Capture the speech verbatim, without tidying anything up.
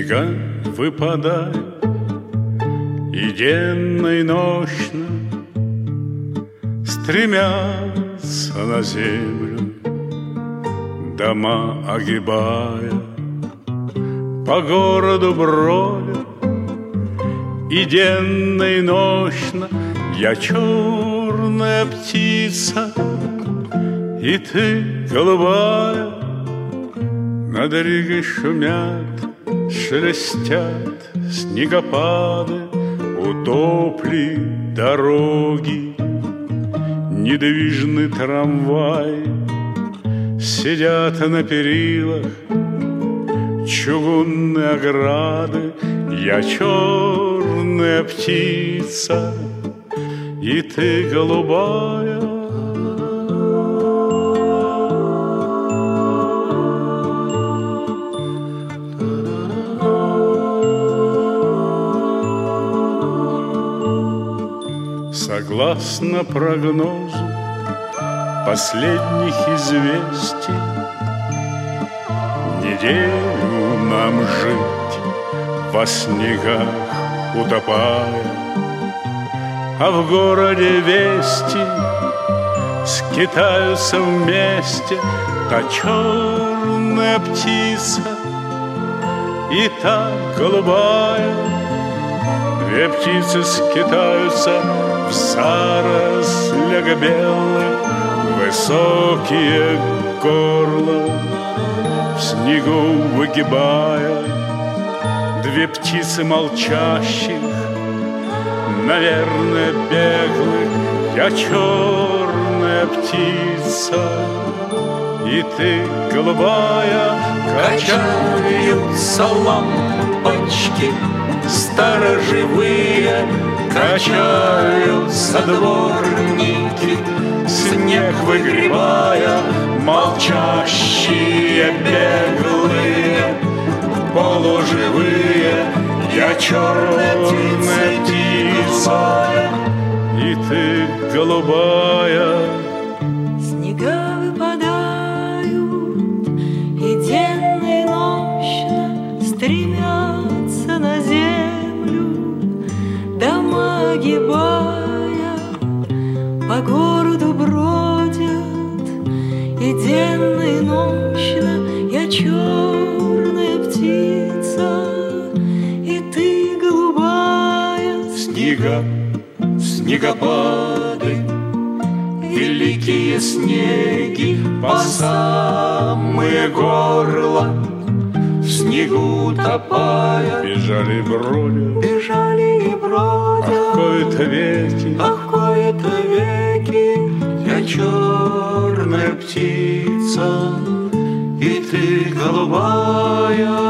Снега выпадают и денно, и нощно стремятся на землю, дома огибая, по городу бродят. И денно, и нощно я черная птица, и ты голубая. Над Ригой шумят, шелестят снегопады, утопли дороги, недвижны трамваи, сидят на перилах чугунные ограды. Я черная птица, и ты голубая. Согласно прогнозу последних известий, неделю нам жить во снегах утопая, а в городе вести скитаются вместе та черная птица и та голубая. Две птицы скитаются в зарослях белых, высокие горла в снегу выгибая. Две птицы молчащих, наверное, беглых. Я черная птица, и ты голубая. Качаются лампочки сторожевые, качаются дворники, снег выгребая. Молчащие, беглые, полуживые. Я черная птица, и ты голубая. Снега выпадают и денно, и нощно стремятся на землю, дома огибая, по городу бродят. И денно, и нощно я черная птица, и ты голубая. Снега, снегопады, великие снеги по самые горла, в снегу утопая. Бежали и бродят, Бежали и бродят, ах, кои-то веки, ах, кои-то веки. Я черная птица, и ты голубая.